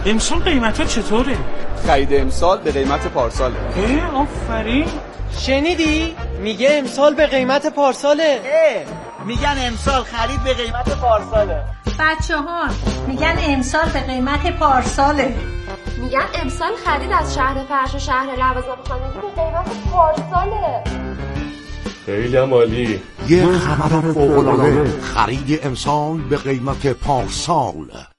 امسال قیمتا چطوره؟ خرید امسال به قیمت پارساله. آفرین. شنیدی؟ میگه امسال به قیمت پارساله. میگن امسال خرید به قیمت پارساله. بچه‌ها میگن امسال به قیمت پارساله. میگن امسال خرید از شهر فرش و شهر لوازم خانگی به قیمت پارساله. خیلی عالی. یه خبر فوق‌العاده، خرید امسال به قیمت پارسال.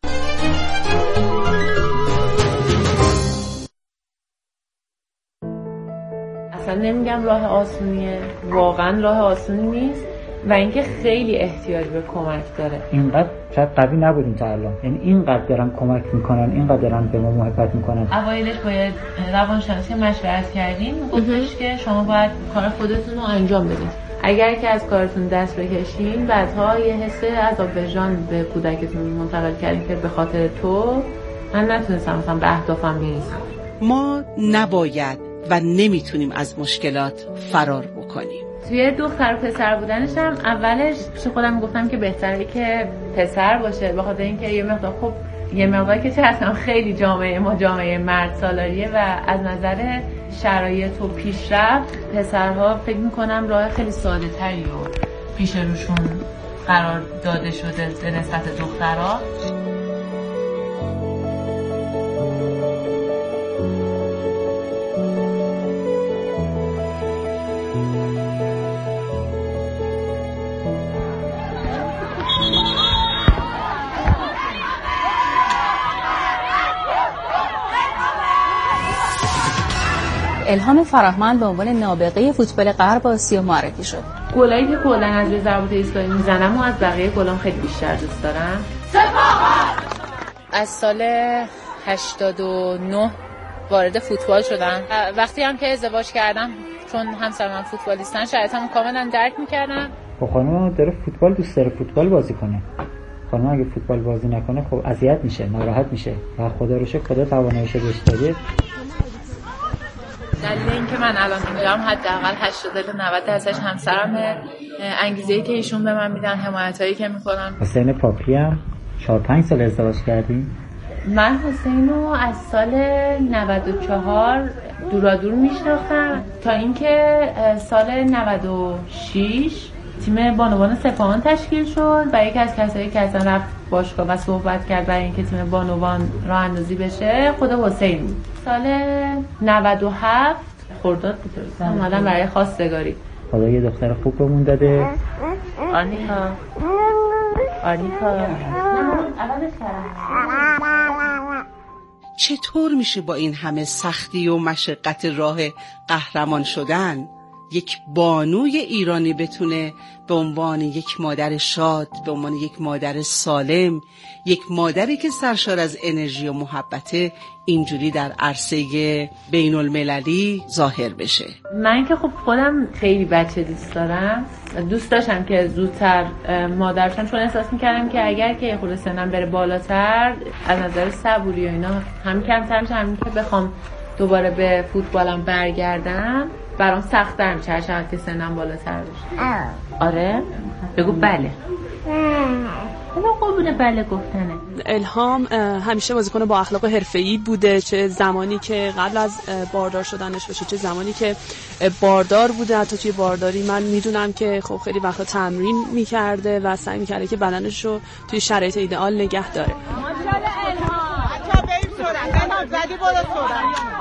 اصلا نمیگم راه آسونیه، واقعا راه آسونی نیست و اینکه خیلی احتیاج به کمک داره. اینقدر شاید قوی نبودیم تا الان، یعنی اینقدر دارن کمک میکنن، اینقدر دارن به ما محبت میکنن. اوایلش باید روانشناسی مشورت کردیم، گفتش که شما باید کار خودتون رو انجام بدید. اگر که از کارتون دست بکشین بعدها یه حس عذاب وجدان به کودکتون منتقل کردین که به خاطر تو من نتونستم مثلا به اهدافم برسم. ما نباید و نمیتونیم از مشکلات فرار بکنیم. توی دختر و پسر بودنش هم اولش پیش خودم گفتم که بهتره که پسر باشه، به خاطر اینکه یه مقدار که چه اصلا خیلی جامعه مرد سالاریه و از نظر شرایط و پیشرفت پسرها فکر میکنم راه خیلی ساده تری رو پیش روشون قرار داده شده به نسبت دخترها. الهام فراهمند به عنوان نابغه فوتبال غرب آسیا معرفی شد. گلایی که کلا از روی ضربات ایستگاهی میزنم و از بقیه گلام خیلی بیشتر دوست دارم. از سال 89 وارد فوتبال شدم. وقتی هم که ازدواج کردم چون همسر من فوتبالیستن شرایطمو کاملا درک می‌کردم. خب خانم داره فوتبال دوست داره فوتبال بازی کنه. خانم اگه فوتبال بازی نکنه خب اذیت میشه، ناراحت میشه و خدا رو شکر خدا تواناییش بهش داده. دلیل اینکه من الان میگم حداقل 80-90% همسرمه. انگیزه‌ای که ایشون به من میدن، حمایتایی که میکنن. حسین پاپی هم 4-5 سال ازدواج کردیم. من حسین رو از سال 94 دورادور میشناختم تا اینکه سال 96 تیم بانوان سپاهان تشکیل شد و یکی از کسایی که اصلا رفت باشگاه و صحبت کرد برای اینکه تیم بانوان راه اندازی بشه خود حسین بود. سال 97 خرداد بود اومدم برای خواستگاری. خدا یه دختر خوب بهمون داده. آرنیکا چطور میشه با این همه سختی و مشقت راه قهرمان شدن یک بانوی ایرانی بتونه به عنوان یک مادر شاد، به عنوان یک مادر سالم، یک مادری که سرشار از انرژی و محبته اینجوری در عرصه بین المللی ظاهر بشه؟ من که خب خودم خیلی بچه دوست داشتم که زودتر مادر شدم، چون احساس میکردم که اگر که خود سنم بره بالاتر از نظر صبوری و اینا هم کمتر میشه، همین که بخوام دوباره به فوتبالم برگردم برام سخت‌تر میشه هر که سنم بالاتر بشه. آره؟ بگو بله. حالا قبول بله گفتنه. الهام همیشه بازیکن با اخلاق حرفه‌ای بوده، چه زمانی که قبل از باردار شدنش باشه چه زمانی که باردار بوده. حتی توی بارداری من میدونم که خب خیلی وقتا تمرین میکرده و سعی میکرده که بدنش رو توی شرایط ایدئال نگه داره. ماشاءالله الهام. بچه‌ها بریم سرعت. الهام زدی بالا سرعت.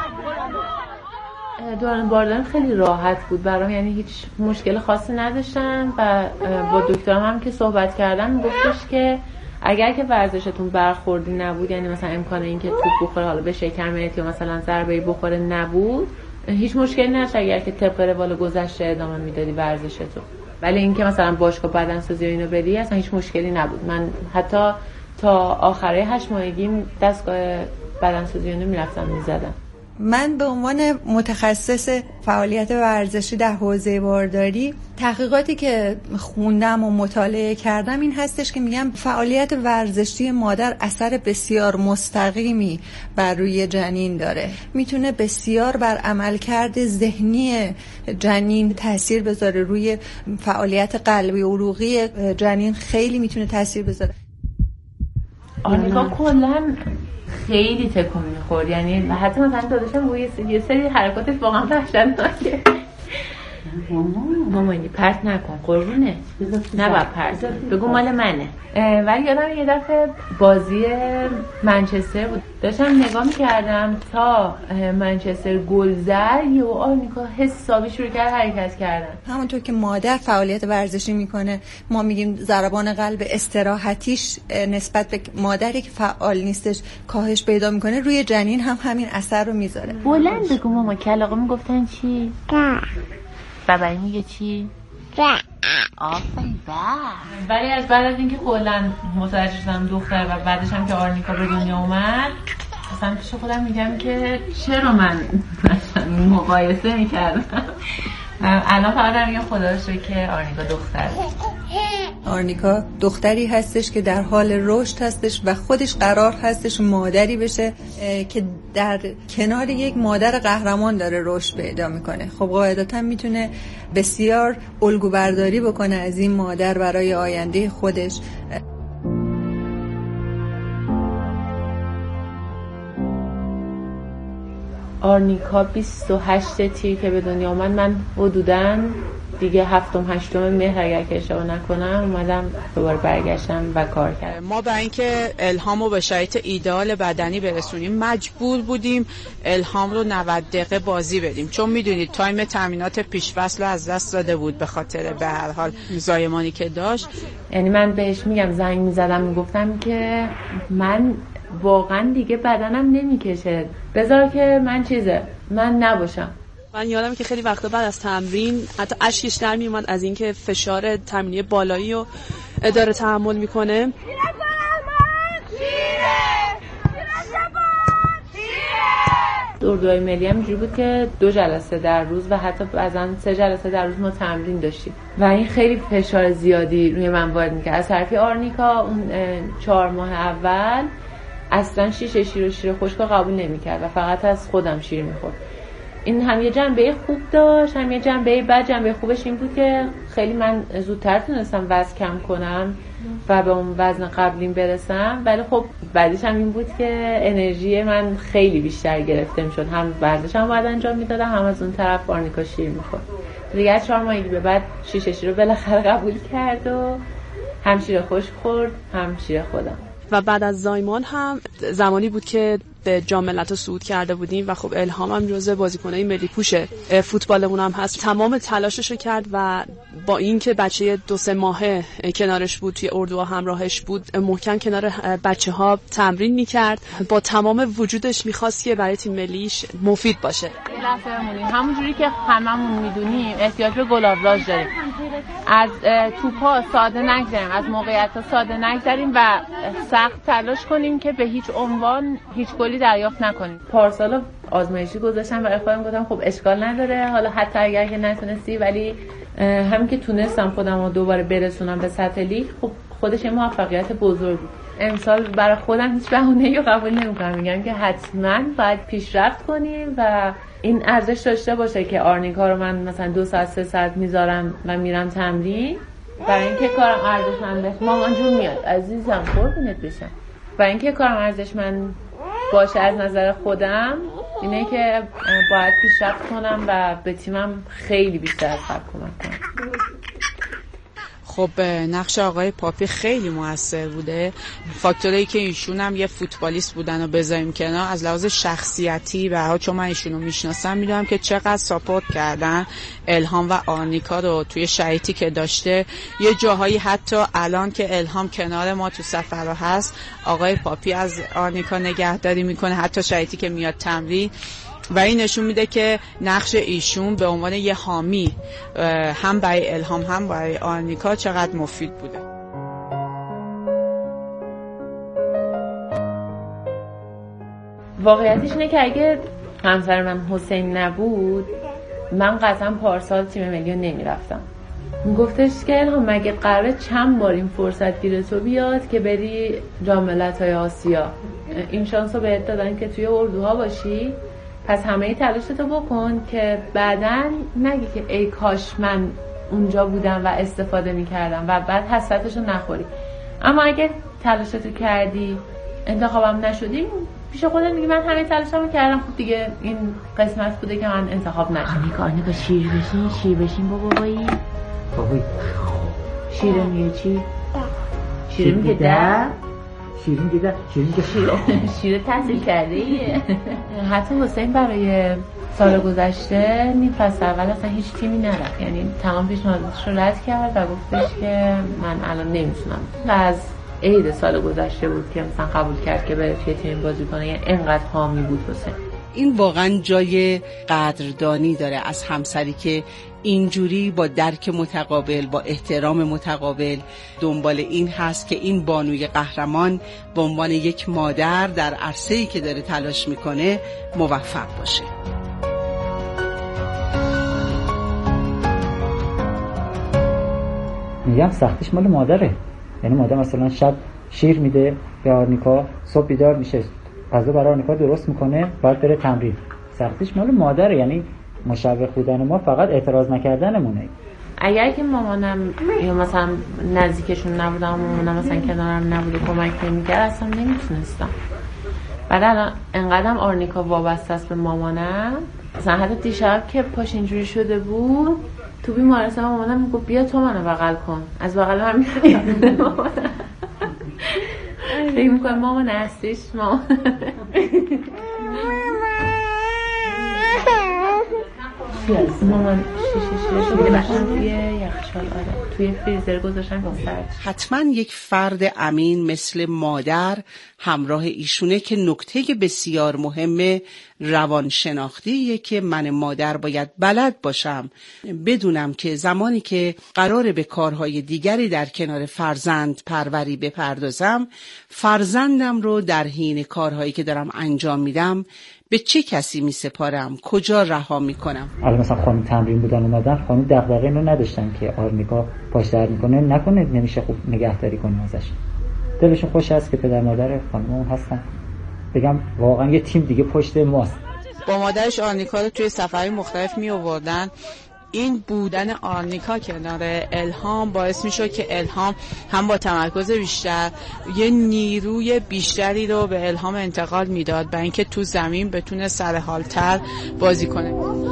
دوران باردارم خیلی راحت بود برام، یعنی هیچ مشکل خاصی نداشتم و با دکترم هم که صحبت کردم گفتش که اگر که ورزشتون برخوردی نبود، یعنی مثلا امکان این که توپ بخوره حالا به شکمت یا مثلا ضربه‌ای بخوره نبود، هیچ مشکلی نداشت اگر که طبق روال گذشته ادامه میدادی ورزشتو. ولی اینکه مثلا باشگاه بدنسازی و اینو بری اصلا هیچ مشکلی نبود. من حتی تا آخره 8 ماهگیم دستگاه بدنسازی رو میرفتم میزدم. من به عنوان متخصص فعالیت ورزشی در حوزه بارداری تحقیقاتی که خوندم و مطالعه کردم این هستش که میگم فعالیت ورزشی مادر اثر بسیار مستقیمی بر روی جنین داره، میتونه بسیار بر عملکرد ذهنی جنین تاثیر بذاره، روی فعالیت قلبی و عروقی جنین خیلی میتونه تاثیر بذاره. آنیکا کلا خیلی تکون میخورد، یعنی حتی مثلا داداشم یه سری حرکاتش واقعا وحشتناکه. مامانی پرت نکن قربونه، نباید پرت بگو مال منه. ولی یادم یه دفعه بازی منچستر بود، داشتم نگاه میکردم تا منچستر گل زد و آرنیکا حسابی شروع کرد حرکت کردن. همونطور که مادر فعالیت ورزشی میکنه، ما میگیم ضربان قلب استراحتیش نسبت به مادری که فعال نیستش کاهش پیدا میکنه، روی جنین هم همین اثر رو میذاره. بلند بگو ماما. کلاغا میگفتن چی؟ بابایی میگه چی؟ آفرین. ولی از بعد از اینکه کلا متوجه شدم دختر و بعدش هم که آرنیکا به دنیا اومد، اصلا پیش خودم میگم که چرا من مقایسه میکردم. الان فقط میگم خدا رو شکر که آرنیکا دختره. آرنیکا دختری هستش که در حال رشد هستش و خودش قرار هستش مادری بشه که در کنار یک مادر قهرمان داره رشد پیدا میکنه. خب قاعدتا میتونه بسیار الگو برداری بکنه از این مادر برای آینده خودش. آرنیکا 28 تیر که به دنیا اومد، من حدوداً دیگه 7-8 مهر اگر که اشتباه نکنم اومدم دوباره برگشتم و کار کردم. ما برای اینکه الهامو به شرایط ایدئال بدنی برسونیم مجبور بودیم الهام رو 90 دقیقه بازی بدیم، چون میدونید تایم تمرینات پیش‌فصل رو از دست داده بود به خاطر به هر حال زایمانی که داشت. یعنی من بهش میگم زنگ میزدم میگفتم که من واقعا دیگه بدنم نمیکشه، بذار که من نباشم. من یادم که خیلی وقتا بعد از تمرین حتی اشکش در می اومد از اینکه فشار تمرینی بالایی رو داره تحمل میکنه. اردوهای ملی هم اینجوری بود که 2 جلسه در روز و حتی بعضا 3 جلسه در روز ما تمرین داشتیم و این خیلی فشار زیادی روی من وارد میکرد. از طرفی آرنیکا اون 4 ماه اول اصلا شیر خشکا قبول نمیکرد و فقط از خودم شیر میخورد. این هم یه جنبه خوب داشت، هم یه جنبه بد. جنبه خوبش این بود که خیلی من زودتر تونستم وزن کم کنم و به اون وزن قبلیم برسم، ولی خب بعدش هم این بود که انرژی من خیلی بیشتر گرفته میشد، هم ورزشم باید انجام میدادم، هم از اون طرف آرنیکا شیر میخورد. دیگه 4 ماهی به بعد شیر رو بالاخره قبول کرد و هم شیر خشک خورد هم شیر خودم. و بعد از زایمان هم زمانی بود که به جام ملت‌ها صعود کرده بودیم و خب الهام هم جزو بازیکنای ملی پوش فوتبالمون هم هست. تمام تلاشش رو کرد و با اینکه بچه 2-3 ماهه کنارش بود، توی اردوها همراهش بود، محکم کنار بچه‌ها تمرین می‌کرد، با تمام وجودش می‌خواست که برای تیم ملیش مفید باشه. همونجوری که هممون می‌دونیم احتیاج به گل‌آبلاژ داریم، از توپا ساده نگذاریم، از موقعیت‌ها ساده نگذاریم و سخت تلاش کنیم که به هیچ عنوان هیچ گلی دریافت نکنیم. پارسال آزمایشی گذاشتم برای خودم، گفتم خب اشکال نداره، حالا حتی اگر که نتونستی ولی همین که تونستم خودم رو دوباره برسونم به سطح لیگ، خب خودش موفقیت بزرگ بود. امسال برای خودم هیچ بهونه‌ای رو قبول نمی‌کنم، میگم که حتما باید پیشرفت کنیم و این ارزش داشته باشه که آرنیکا رو من مثلا 2 ساعت 3 ساعت میذارم و میرم تمرین، برای اینکه کارم ارزشمند باشه. مامان جون میاد عزیزم قربونت بشم. برای اینکه کارم ارزشمند باشه از نظر خودم اینه که باید پیشرفت کنم و به تیمم خیلی بیشتر از قبل کمک کنم. خب نقش آقای پاپی خیلی موثر بوده. فاکتورایی که ایشون هم یه فوتبالیست بودن و بذاریم کنار، از لحاظ شخصیتی و چون من ایشونو میشناسم میدونم که چقدر ساپورت کردن الهام و آرنیکا رو توی شرایطی که داشته. یه جاهایی حتی الان که الهام کنار ما تو سفر هست، آقای پاپی از آرنیکا نگهداری میکنه، حتی شرایطی که میاد تمرین، و این نشون میده که نقش ایشون به عنوان یه حامی هم برای الهام هم برای آرنیکا چقدر مفید بوده. واقعیتش اینه که اگه همسر من حسین نبود، من قطعا پارسال تیم ملی رو نمیرفتم. گفتش که الهام مگه قراره چند بار این فرصت گیره تو بیاد که بری جام ملت‌های آسیا، این شانس رو بهت دادن که توی اردوها باشی، پس همه تلاشتو بکن که بعداً نگی که ای کاش من اونجا بودم و استفاده میکردم و بعد حسرتشو نخوری. اما اگه تلاشتو کردی انتخابم نشدی، پیش خودم میگه من همه تلاشمو کردم، خب دیگه این قسمت بوده که من انتخاب نشم. آنیکا شیر بشین بابایی. شیر میگه چی؟ شیر میگه ده. شیر تحصیل کرده ایه. حتی حسین برای سال گذشته نیم فصل اول اصلا هیچ تیمی نرفت، یعنی تمام پیشنهاداتش رو رد کرد و گفتش که من الان نمیتونم. از عید سال گذشته بود که مثلا قبول کرد که بره توی تیم بازی کنه، یعنی انقدر حامی بود حسین. این واقعا جای قدردانی داره از همسری که اینجوری با درک متقابل، با احترام متقابل دنبال این هست که این بانوی قهرمان به عنوان یک مادر در عرصه‌ای که داره تلاش میکنه موفق باشه. میگم سختیش مال مادره، یعنی مادر مثلا شب شیر میده به آرنیکا، صبح بیدار میشه غذا برای آرنیکا درست میکنه، بعد بره تمرین. سختیش مال مادره، یعنی مشوق بودن ما فقط اعتراض نکردنمونه. اگر که مامانم یا مثلا نزدیکشون نبودم و مامانم مثلا کنارم نبود و کمک نمی‌کرد اصلا نمیتونستم. بعد الان انقدرم آرنیکا وابسته است به مامانم، مثلا حتی دیشب که پاش اینجوری شده بود تو بیمارستان مامانم میگفت بیا تو منو بغل کن، از بغل من میاد مامانم. فکر میکنم مامان هستیش مامان. مامان شیشه توی یخچال، توی فریزر گذاشتن که سرد. حتما یک فرد امین مثل مادر همراه ایشونه که نکته بسیار مهم روانشناختیه که من مادر باید بلد باشم، بدونم که زمانی که قراره به کارهای دیگری در کنار فرزند پروری بپردازم، فرزندم رو در حین کارهایی که دارم انجام میدم به چه کسی می سپارم، کجا رها می کنم. الان مثلا خانم تمرین بودن اومدن، خانم دغدغه اینو نداشتن که آرنیکا پاش درد میکنه نکنه نمیشه خوب نگهداری کنیم ازش. دلشون خوش هست که پدر مادر خانم هستن. بگم واقعا یه تیم دیگه پشت ماست. با مادرش آرنیکا رو توی سفرهای مختلف می آوردن. این بودن آرنیکا کنار الهام باعث می شد که الهام هم با تمرکز بیشتر یه نیروی بیشتری رو به الهام انتقال میداد برای اینکه تو زمین بتونه سرحالتر بازی کنه.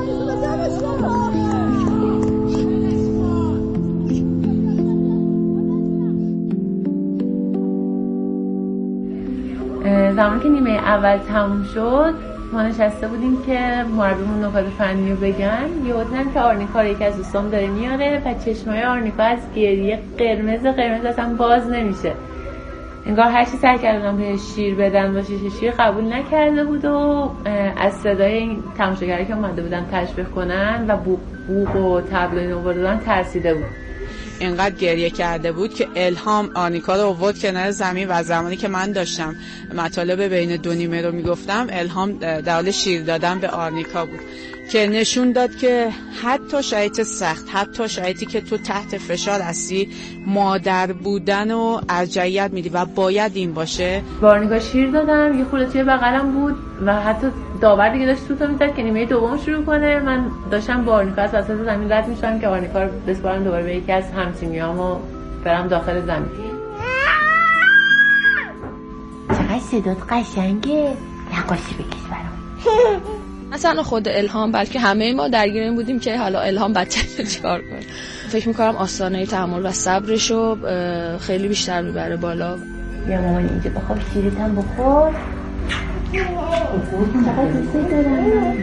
زمانی که نیمه اول تموم شد ما نشسته بودیم که مربیمون نکات فنی رو بگن، یهو دیدم که آرنیکا یکی از دوستام داره میاره و چشمای آرنیکا از گریه قرمز اصلا باز نمیشه. انگار هر چی سعی کردم به شیر بدن با شیشه شیر قبول نکرده بود و از صدای این تماشاگرایی که اومده بودن تشویق کنن و بوق و تبلو نوبر دادن ترسیده بود. اینقدر گریه کرده بود که الهام آرنیکا رو آورد کنار زمین و زمانی که من داشتم مطالب بین دو نیمه رو میگفتم الهام در حال شیر دادن به آرنیکا بود که نشون داد که حتی شرایط سخت، حتی شرایطی که تو تحت فشار هستی، مادر بودن و ارجحیت میدی و باید این باشه. با آرنیکا شیر دادم، یه خورده توی بغلم بود و حتی داور دیگه داشت توتو میزد که نیمه دوم شروع کنه. من داشتم با آرنیکا از وسط زمین رد میشدم که آرنیکا رو بسپارم دوباره به یکی از همتیمیام و برم داخل زمین. چقدر صدات قشنگه، نقاشی بکش برام. مثلا خود الهام بلکه همه ما درگیر این بودیم که حالا الهام بچه‌ش چیکار کنه. فکر می‌کنم آستانه تحمل و صبرشو خیلی بیشتر میبره بالا. یا مامان اینجا بخواب شیرت هم بخور. چقدر دوست دارم.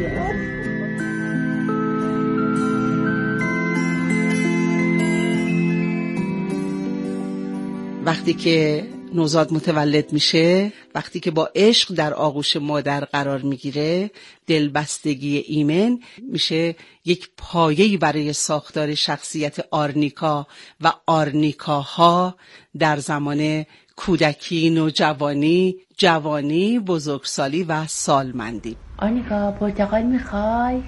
وقتی که نوزاد متولد میشه، وقتی که با عشق در آغوش مادر قرار میگیره، دلبستگی ایمن میشه یک پایه‌ای برای ساختار شخصیت آرنیکا و آرنیکاها در زمان کودکی، نوجوانی، جوانی، بزرگسالی و سالمندی. آرنیکا پرتقال میخوای؟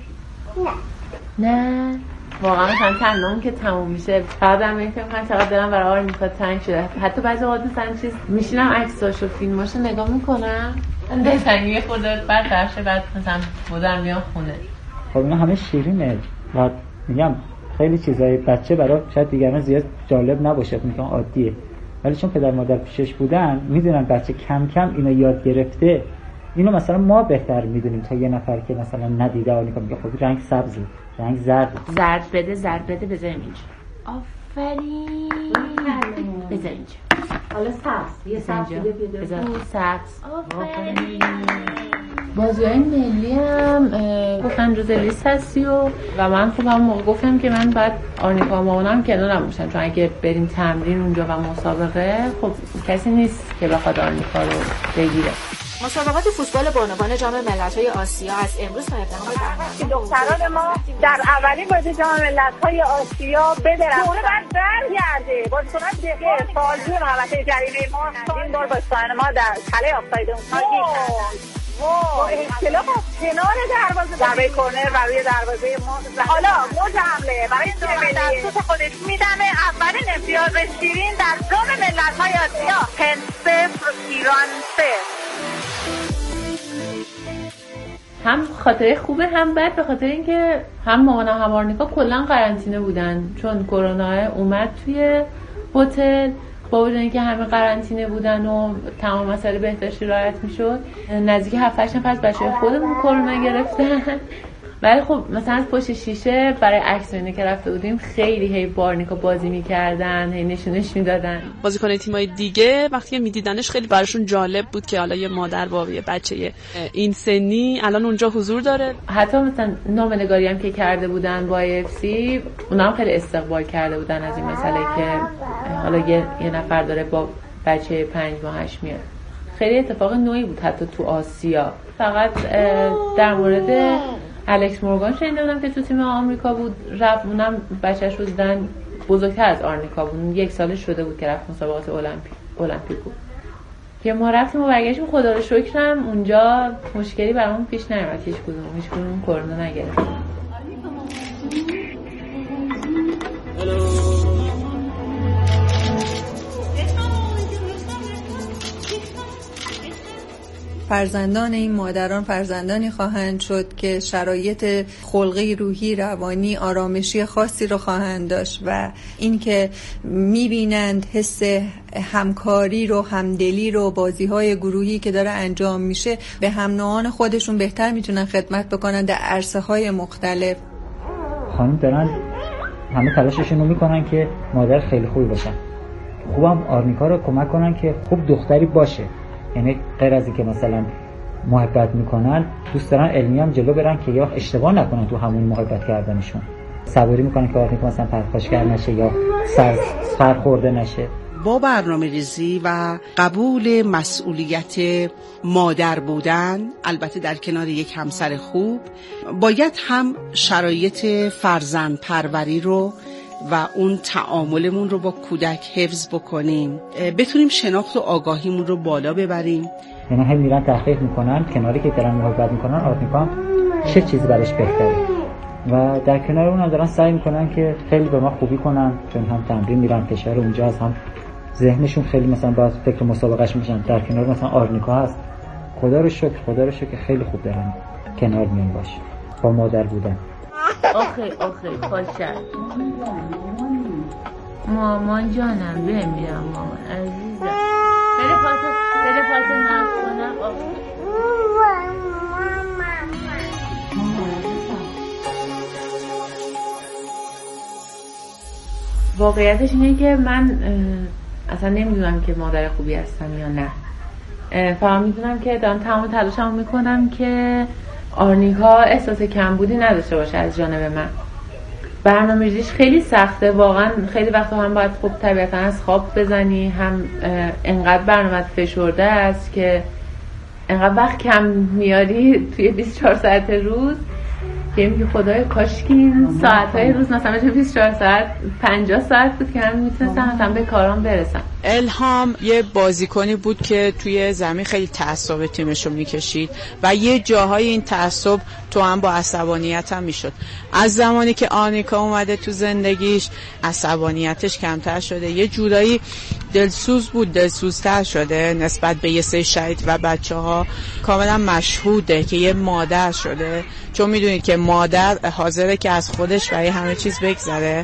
نه واقعا مثلا تنهام که تموم میشه فقط هم میگم من چقدر دلم برای آرنیکا تنگ شده. حتی بعضی وقت مثلا چیز میشینم عکساشو فیلماشو نگاه میکنم مثلا یه خورده برطرف شه، بعد مثلا بودم میام خونه. خب اینا همه شیرینه و میگم خیلی چیزای بچه برای شاید دیگران زیاد جالب نباشه، میگم عادیه، ولی چون پدر مادر پیشش بودن میدونن بچه کم کم اینو یاد گرفته اینو مثلا ما بهتر میدونیم تا یه نفر که مثلا ندیده آرنیکا میگه خب رنگ سبز، رنگ زرد. زرد بده بذاریم اینجا. آفرین. بذار اینجا. حالا سبز. یه سبز دیگه بذار سبز. آفرین. بازی‌های ملی هم گفتن جز لیست هستی و من خب هم موقع گفتم که من باید آرنیکا مامانم کنارم باشن، چون اگه بریم تمرین اونجا و مسابقه خب کسی نیست که بخواد آرنیکا رو بگیره. مسابقات فوتبال بانوان جام ملت‌های آسیا از امروز تا 17 بهمن دختران ما در اولین بازی جام ملت‌های آسیا بدرخشن. اون بعد برگرده. بازیکنان دیگه فالجو محوطه جریمه ما این بار بازیکن ما در تله آفساید اونها گیر با اختلاف کنار دروازه ضربه کرنر و روی دروازه ما. حالا موج حمله برای تیم ملی توپ خودش میدمه. اولین امتیاز شیرین در جام ملت‌های آسیا. هند 0 ایران 0. هم خاطره خوبه هم بد، به خاطر اینکه هم مامانم هم آرنیکا کلا قرنطینه بودن چون کرونا اومد توی هتل. با وجود اینکه همه قرنطینه بودن و تمام مسائل بهداشتی رعایت میشد، نزدیک 7-8 نفر از بچه‌های خودمون کرونا گرفتن. ولی خب مثلا از پشت شیشه برای عکس اینه که رفته بودیم خیلی هی بارنیکا بازی می‌کردن، هی نشونش میدادن. بازیکن تیم‌های دیگه وقتی می‌دیدنش خیلی براشون جالب بود که حالا یه مادر با یه بچه این سنی الان اونجا حضور داره. حتی مثلا نامه‌نگاری هم که کرده بودن با AFC اونا هم خیلی استقبال کرده بودن از این مسئله که حالا یه نفر داره با بچه 5 ماهش میاد. خیلی اتفاق نوعی بود حتی تو آسیا. فقط در مورد الکس مورگان شنیده بودم که تو تیم آمریکا بود، رفت اونم بچه‌ش رو دیدن بزرگتر از آرنیکا بود، 1 سالش شده بود که رفت مسابقات المپیک بود که ما رفتیم و برگشتیم. خدا رو شکرم اونجا مشکلی برامون پیش نیامد، هیچ کدوم کرونا نگرفت. فرزندان این مادران فرزندانی خواهند شد که شرایط خلقی، روحی، روانی، آرامشی خاصی رو خواهند داشت و این که می‌بینند حس همکاری رو، همدلی رو، بازی‌های گروهی که داره انجام میشه به هم نوعان خودشون بهتر میتونن خدمت بکنن در عرصه‌های مختلف. خانم دارن همه تلاششون رو میکنن که مادر خیلی خوبی باشن، خوبم آرنیکا رو کمک کنن که خوب دختری باشه. یعنی غیر از اینکه مثلا محبت میکنن، دوست دارن علمی هم جلو برن که یا اشتباه نکنن تو همون محبت کردنشون. صبوری میکنن که آرنیکا مثلا پرخاشگر نشه یا سرخورده نشه. با برنامه‌ریزی و قبول مسئولیت مادر بودن، البته در کنار یک همسر خوب، باید هم شرایط فرزند پروری رو و اون تعاملمون رو با کودک حفظ بکنیم، بتونیم شناخت و آگاهیمون رو بالا ببریم. یعنی هم میرن تحقیق میکنن کناری که دارن محبت میکنن آرنیکا چه چیزی برش بهتره و در کنار اون هم دارن سعی میکنن که خیلی به ما خوبی کنن، چون هم تمرین میرن فشار اونجا از هم ذهنشون خیلی مثلا باز فکر مسابقهش میشن. در کنار مثلا آرنیکا هست، خدا رو شکر خیلی خوب دارن کنار میان باشه با مادر بودن. آخه خوشم مامان جانم بمیرم مامان عزیزم. بره پاتو ناز کنم. واقعیتش اینه که من اصلا نمیدونم که مادر خوبی هستم یا نه، فقط میدونم که دارم تمام تلاشمو میکنم که آرنیکا احساس کمبودی نداشته باشه از جانب من. برنامه‌ریزیش خیلی سخته واقعا، خیلی وقتا هم باید خب طبیعتا از خواب بزنی، هم انقدر برنامه‌ت فشرده است که انقدر وقت کم میاری توی 24 ساعت روز که میگه خدایا کاشکی این ساعت‌های روز مثلا 24 ساعت 50 ساعت بود که من میتونستم مثلا به کارام برسم. الهام یه بازیکنی بود که توی زمین خیلی تعصب تیمش رو میکشید و یه جاهای این تعصب تو هم با عصبانیت هم میشد. از زمانی که آرنیکا اومده تو زندگیش عصبانیتش کمتر شده، یه جورایی دلسوز بود، دلسوزتر شده نسبت به یه سری شهید و بچه‌ها. کاملا مشهوده که یه مادر شده، چون میدونید که مادر حاضره که از خودش برای همه چیز بگذره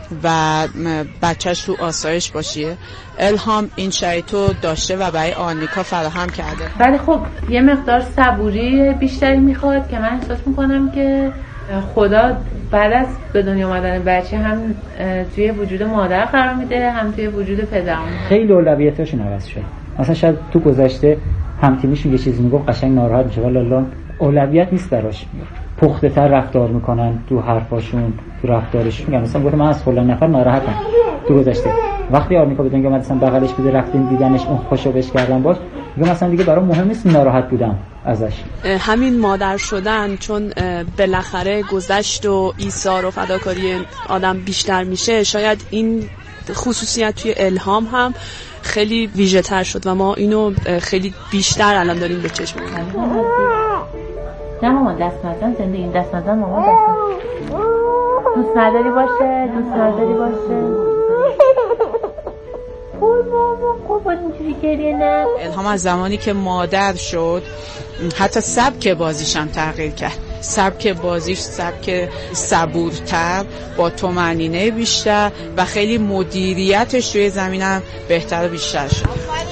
و بچهش تو آسایش باشه. الهام این شرایطو داشته و برای آرنیکا فراهم کرده. ولی خب یه مقدار صبوری بیشتری میخواد که من احساس میکنم که خدا بعد از به دنیا آمدن بچه هم توی وجود مادر قرار میده هم توی وجود پدر. خیلی اولویتاشون عوض شد. مثلا شاید تو گذشته هم تیمیشون یه چیزی میگفت قشنگ ناراحت میشه، ولی الان اولویت نیست براش. پخته تر رفتار میکنن تو حرفاشون، تو رفتارشون. میگم مثلا گفتم من از فلان نفر ناراحتم تو گذشته. وقتی آرنیکا به دنیا اومد مثلا بغلش بوده رفتیم دیدنش، اون خوشو بش کردن باش، میگم مثلا دیگه برام مهم نیست ناراحت بودم ازش. همین مادر شدن چون بالاخره گذشت و ایثار و فداکاری آدم بیشتر میشه، شاید این خصوصیت توی الهام هم خیلی ویژه تر شد و ما اینو خیلی بیشتر الان داریم به چشم می‌بینیم. نه مامان دست نزن، زنده این دست نزن مامان، دست نزن. دوست نداری باشه، دوست نداری باشه. الهام از زمانی که مادر شد حتی سبک بازیش هم تغییر کرد. سبک بازیش سبک صبورتر، با طمأنینه بیشتر و خیلی مدیریتش روی زمین هم بهتر و بیشتر شد.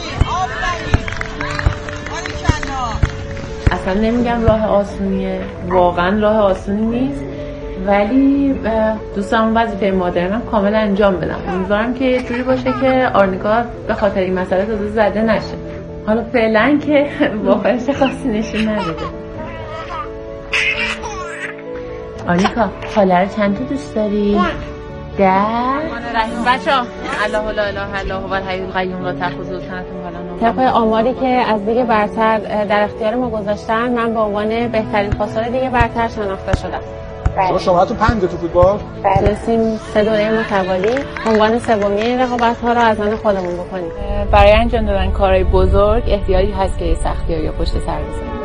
اصلا نمیگم راه آسونیه، واقعا راه آسونی نیست، ولی دوستم وظیفه مادرم کامل انجام بدم. امیدوارم که یه جوری باشه که آرنیکا به خاطر این مسئله تازه زده نشه. حالا فعلا که واقعش خاصی نشون نداده. آرنیکا خاله رو چند تا دوست داری؟ بچه‌ها الله لا اله الا هو الحی القیوم لا تأخذه سنة ولا نوم. طبق آماری که از لیگ برتر در اختیار ما گذاشتن، من به عنوان بهترین پاسور لیگ برتر شناخته شدم. شما تو 5 تو فوتبال تونستیم 3 دوره متوالی عنوان سومی این رقابت‌ها رو از آن خودمون بکنیم. برای انجام دادن کارهای بزرگ احتیاجی هست که سختی‌ها یا پشت سر بزنیم.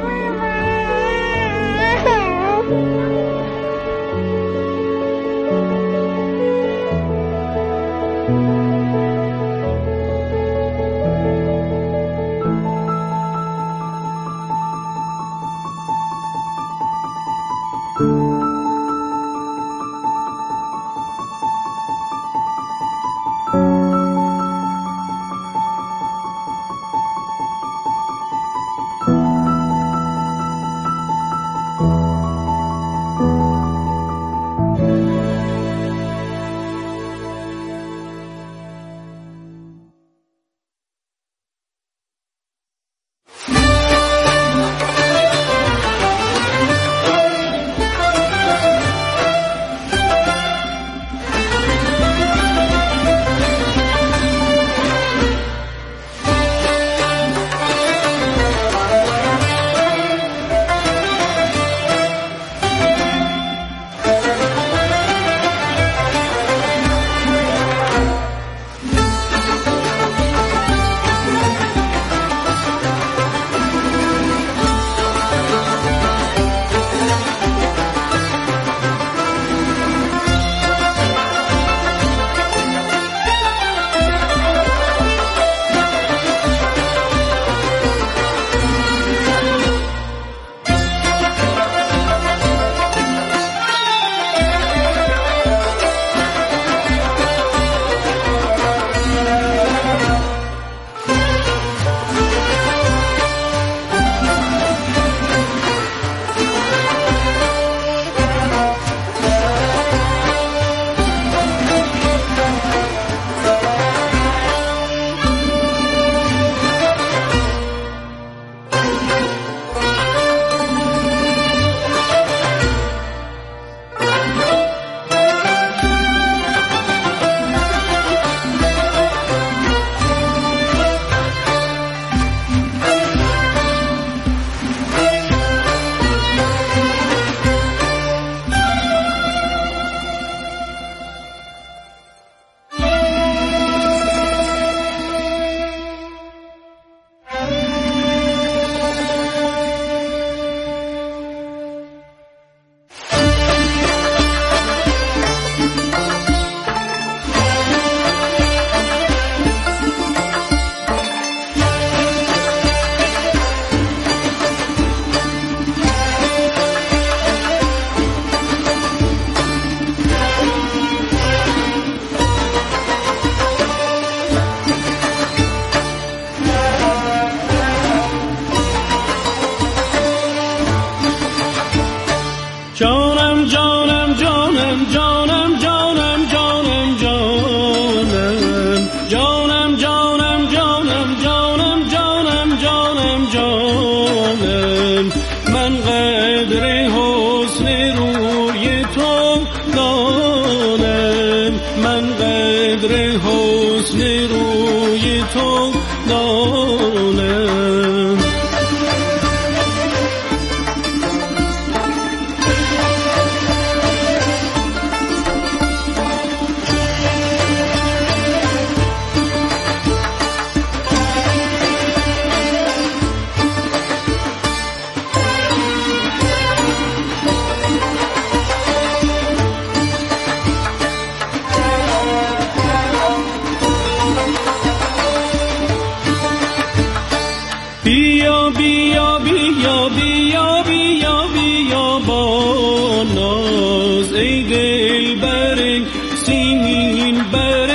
بیا بیا بیا بیا بیا بیا با ناز ای دل بر سیمین بر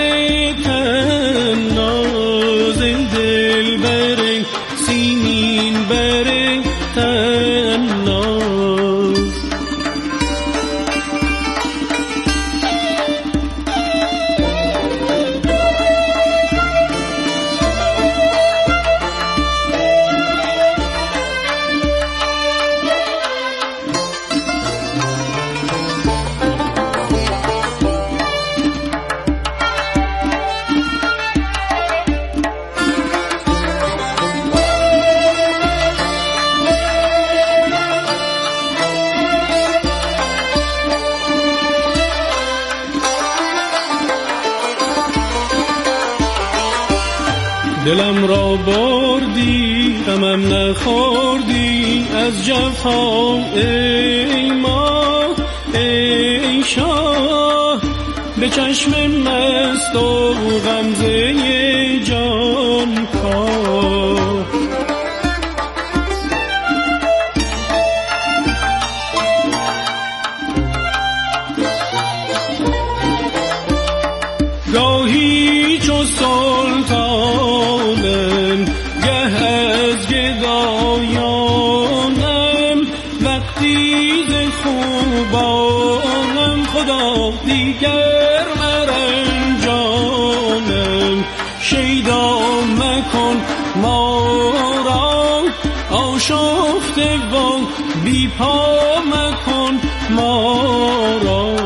تناز ای دل بر سیمین بر تناز. دلم را بردی غمم نخوردی از جفا ای ماه ای شاه به چشم مست و غمزه جان خواه. گاهی چو سلطانم گه از گدایانم وقتی ز خوبانم خدا دیگر مرنجانم. شیدا مکن ما را آشفته و بی پا مکن ما را.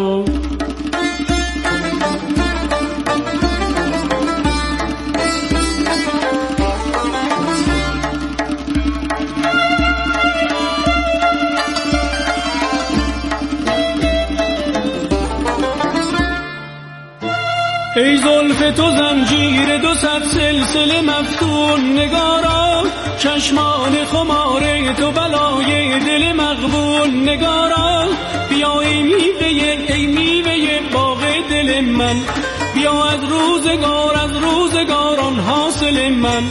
ای زلف تو زنجیر 200 سلسله مفتون نگارا چشمان خماره تو بلای دل مغبون نگارا. بیا ای میوه باغ دل من بیا از روزگاران حاصل من.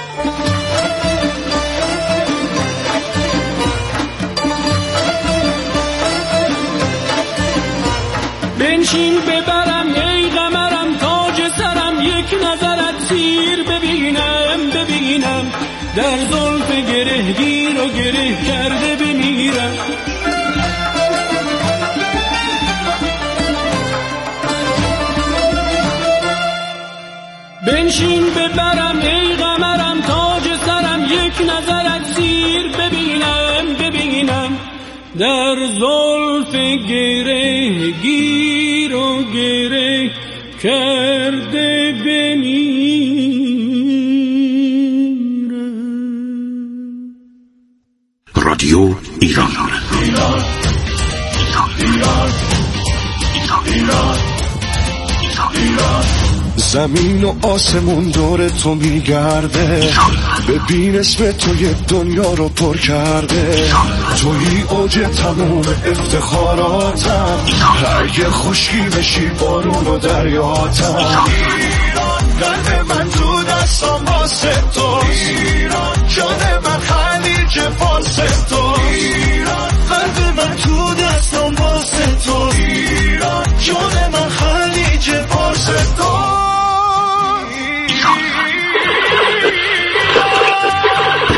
بنشین ببرم ای قمرم تاج سرم یک نظرت سیر ببینم در زلف گره گیر و گره کرده بمیرم. بنشین ببرم ای قمرم تاج سرم یک نظرت سیر ببینم در زلف گره گیر و گره کرده بمیرم. رادیو ایران زمین و آسمون دور تو میگرده ببین اسم تو یه دنیا رو پر کرده. توی اوج تموم افتخاراتم اگه خشکی بشی بارون و دریاتم. قلب من تو دستم واسه تو ایران